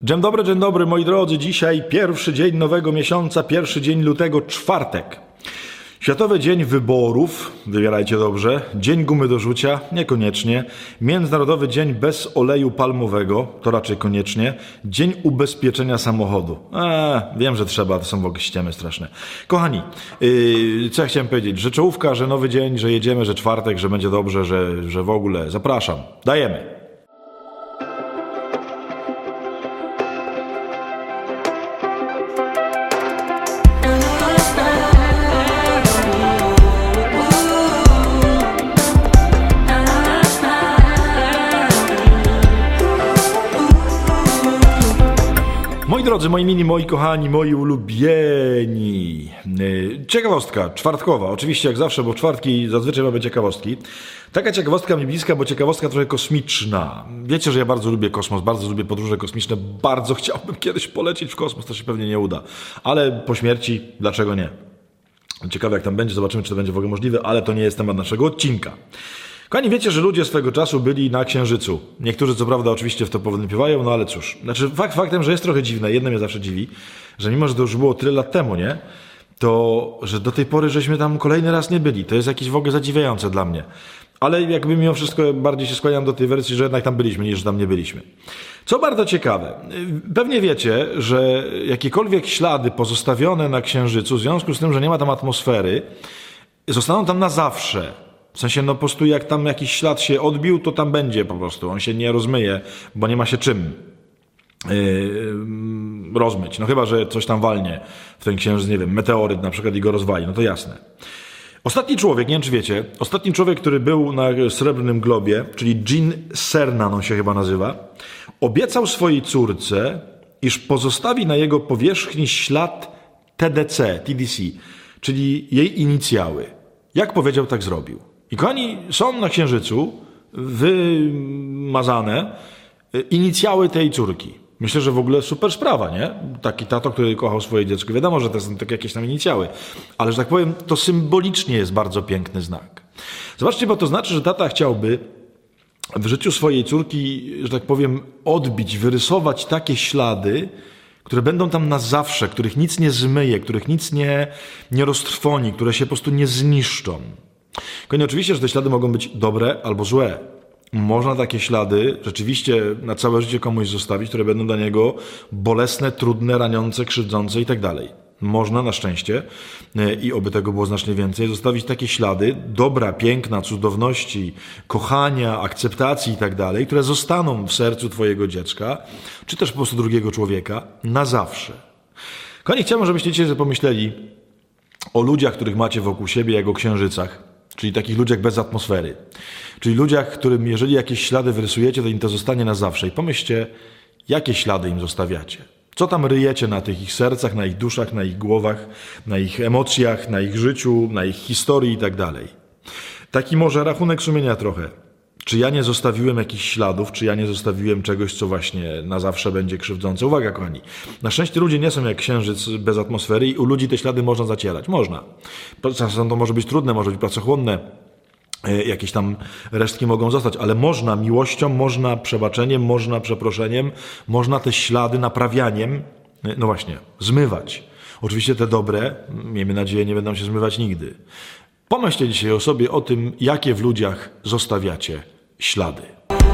Dzień dobry moi drodzy. Dzisiaj pierwszy dzień nowego miesiąca, pierwszy dzień lutego, czwartek. Światowy Dzień Wyborów, wybierajcie dobrze, Dzień Gumy do rzucia, niekoniecznie, Międzynarodowy Dzień bez oleju palmowego, to raczej koniecznie, Dzień Ubezpieczenia Samochodu. Wiem, że trzeba, to są w ogóle ściemy straszne. Kochani, co ja chciałem powiedzieć, że czołówka, że nowy dzień, że jedziemy, że czwartek, że będzie dobrze, że w ogóle, zapraszam, dajemy. Moi drodzy, moi mini, moi kochani, moi ulubieni. Ciekawostka czwartkowa, oczywiście jak zawsze, bo w czwartki zazwyczaj mamy ciekawostki. Taka ciekawostka mi bliska, bo ciekawostka trochę kosmiczna. Wiecie, że ja bardzo lubię kosmos, bardzo lubię podróże kosmiczne, bardzo chciałbym kiedyś polecieć w kosmos, to się pewnie nie uda. Ale po śmierci, dlaczego nie? Ciekawe jak tam będzie, zobaczymy, czy to będzie w ogóle możliwe, ale to nie jest temat naszego odcinka. Kochani, wiecie, że ludzie swego czasu byli na Księżycu. Niektórzy co prawda oczywiście w to powątpiewają, no ale cóż. Znaczy faktem, że jest trochę dziwne, jedno mnie zawsze dziwi, że mimo, że to już było tyle lat temu, nie? To, że do tej pory żeśmy tam kolejny raz nie byli. To jest jakieś w ogóle zadziwiające dla mnie. Ale jakby mimo wszystko bardziej się skłaniam do tej wersji, że jednak tam byliśmy, niż że tam nie byliśmy. Co bardzo ciekawe, pewnie wiecie, że jakiekolwiek ślady pozostawione na Księżycu, w związku z tym, że nie ma tam atmosfery, zostaną tam na zawsze. W sensie, no po prostu jak tam jakiś ślad się odbił, to tam będzie po prostu. On się nie rozmyje, bo nie ma się czym rozmyć. No chyba, że coś tam walnie w ten księżyc, nie wiem, meteoryt na przykład i go rozwali. No to jasne. Ostatni człowiek, nie wiem czy wiecie, ostatni człowiek, który był na Srebrnym Globie, czyli Gene Cernan, on się chyba nazywa, obiecał swojej córce, iż pozostawi na jego powierzchni ślad TDC, czyli jej inicjały. Jak powiedział, tak zrobił. I kochani, są na Księżycu wymazane inicjały tej córki. Myślę, że w ogóle super sprawa, nie? Taki tato, który kochał swoje dziecko. Wiadomo, że to są takie jakieś tam inicjały. Ale, że tak powiem, to symbolicznie jest bardzo piękny znak. Zobaczcie, bo to znaczy, że tata chciałby w życiu swojej córki, że tak powiem, odbić, wyrysować takie ślady, które będą tam na zawsze, których nic nie zmyje, których nic nie roztrwoni, które się po prostu nie zniszczą. Konie, oczywiście, że te ślady mogą być dobre albo złe. Można takie ślady rzeczywiście na całe życie komuś zostawić, które będą dla niego bolesne, trudne, raniące, krzywdzące i tak dalej. Można na szczęście, i oby tego było znacznie więcej, zostawić takie ślady dobra, piękna, cudowności, kochania, akceptacji i tak dalej, które zostaną w sercu twojego dziecka, czy też po prostu drugiego człowieka na zawsze. Kochani, chciałbym, żebyście dzisiaj pomyśleli o ludziach, których macie wokół siebie, jak o księżycach, czyli takich ludziach bez atmosfery. Czyli ludziach, którym jeżeli jakieś ślady wyrysujecie, to im to zostanie na zawsze. I pomyślcie, jakie ślady im zostawiacie. Co tam ryjecie na tych ich sercach, na ich duszach, na ich głowach, na ich emocjach, na ich życiu, na ich historii i tak dalej. Taki może rachunek sumienia trochę. Czy ja nie zostawiłem jakichś śladów, czy ja nie zostawiłem czegoś, co właśnie na zawsze będzie krzywdzące. Uwaga, kochani. Na szczęście ludzie nie są jak księżyc bez atmosfery i u ludzi te ślady można zacierać. Można. Czasem to może być trudne, może być pracochłonne. Jakieś tam resztki mogą zostać, ale można miłością, można przebaczeniem, można przeproszeniem, można te ślady naprawianiem, no właśnie, zmywać. Oczywiście te dobre, miejmy nadzieję, nie będą się zmywać nigdy. Pomyślcie dzisiaj o sobie, o tym, jakie w ludziach zostawiacie ślady.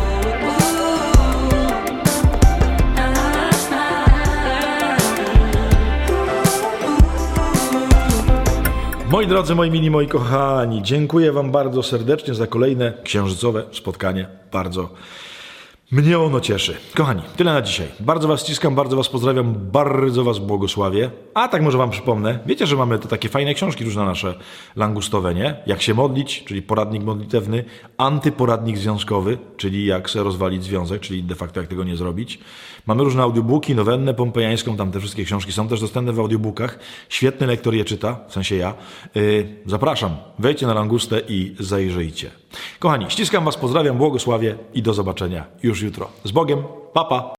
Moi drodzy, moi mili, moi kochani, dziękuję wam bardzo serdecznie za kolejne księżycowe spotkanie. Bardzo mnie ono cieszy. Kochani, tyle na dzisiaj. Bardzo was ściskam, bardzo was pozdrawiam, bardzo was błogosławię. A tak może wam przypomnę, wiecie, że mamy te takie fajne książki różne nasze langustowe, nie? Jak się modlić, czyli poradnik modlitewny, antyporadnik związkowy, czyli jak se rozwalić związek, czyli de facto jak tego nie zrobić. Mamy różne audiobooki, nowennę pompejańską, tam te wszystkie książki są też dostępne w audiobookach. Świetny lektor je czyta, w sensie ja. Zapraszam, wejdźcie na Langustę i zajrzyjcie. Kochani, ściskam was, pozdrawiam, błogosławię i do zobaczenia już jutro. Z Bogiem, pa pa!